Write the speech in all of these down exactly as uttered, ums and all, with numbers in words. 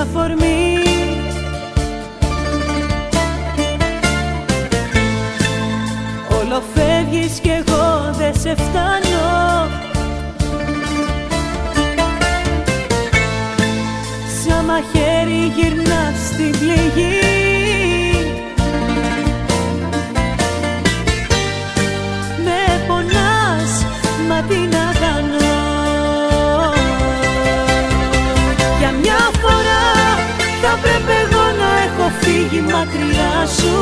αφορμή. Όλο φεύγεις κι εγώ δεν σε φτάνω, σαν μαχαίρι γυρνάς στην πληγή. Με πονάς, μα τι να κάνω. Για μια φορά θα πρέπει εγώ να έχω φύγει μακριά σου.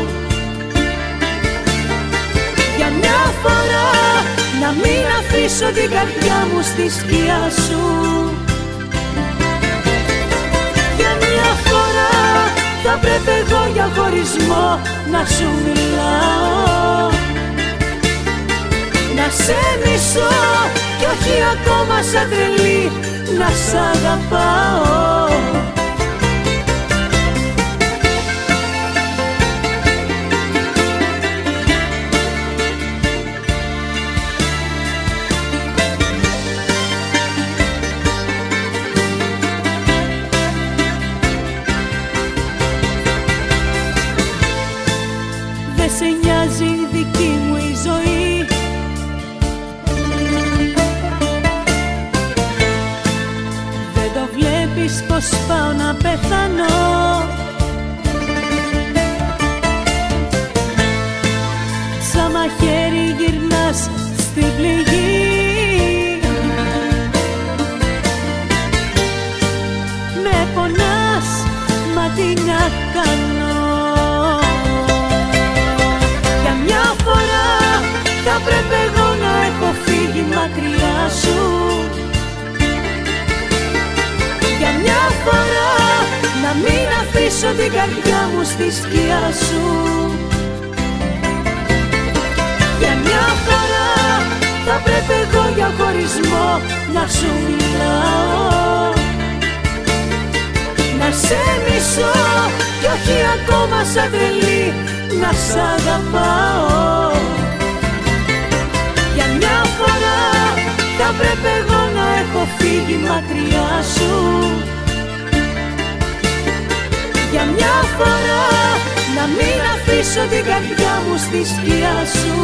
Για μια φορά να μην αφήσω την καρδιά μου στη σκιά σου. Για μια φορά θα πρέπει εγώ για χωρισμό να σου μιλάω, να σε μισώ κι όχι ακόμα σαν τρελή να σ' αγαπάω. Δεν σε νοιάζει η δική μου η ζωή, δεν το βλέπεις πως πάω να πεθάνω. Σαν μαχαίρι γυρνάς στην πληγή. Με πονάς, μα τι να κάνω. Θα πρέπει εγώ να έχω φύγει μακριά σου. Για μια φορά να μην αφήσω την καρδιά μου στη σκιά σου. Για μια φορά θα πρέπει εγώ για χωρισμό να σου μιλάω, να σε μισώ κι όχι ακόμα σαν τρελή να σ' αγαπάω. Για μια φορά θα πρέπει εγώ να έχω φύγει μακριά σου. Για μια φορά να μην αφήσω την καρδιά μου στη σκιά σου.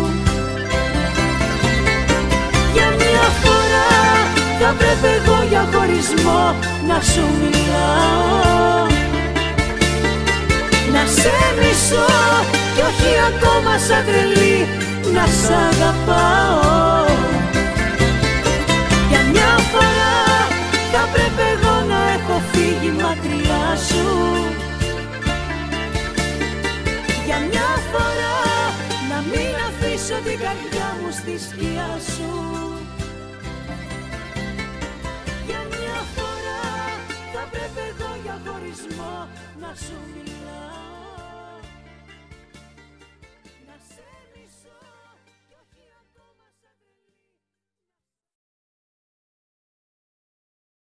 Για μια φορά θα πρέπει εγώ για χωρισμό να σου μιλάω, να σε μισώ κι όχι ακόμα σαν τρελή να σ' αγαπάω. Για μια φορά θα πρέπει εγώ να έχω φύγει μακριά σου. Για μια φορά να μην αφήσω την καρδιά μου στη σκιά σου. Για μια φορά θα πρέπει εγώ για χωρισμό να σου μιλάω.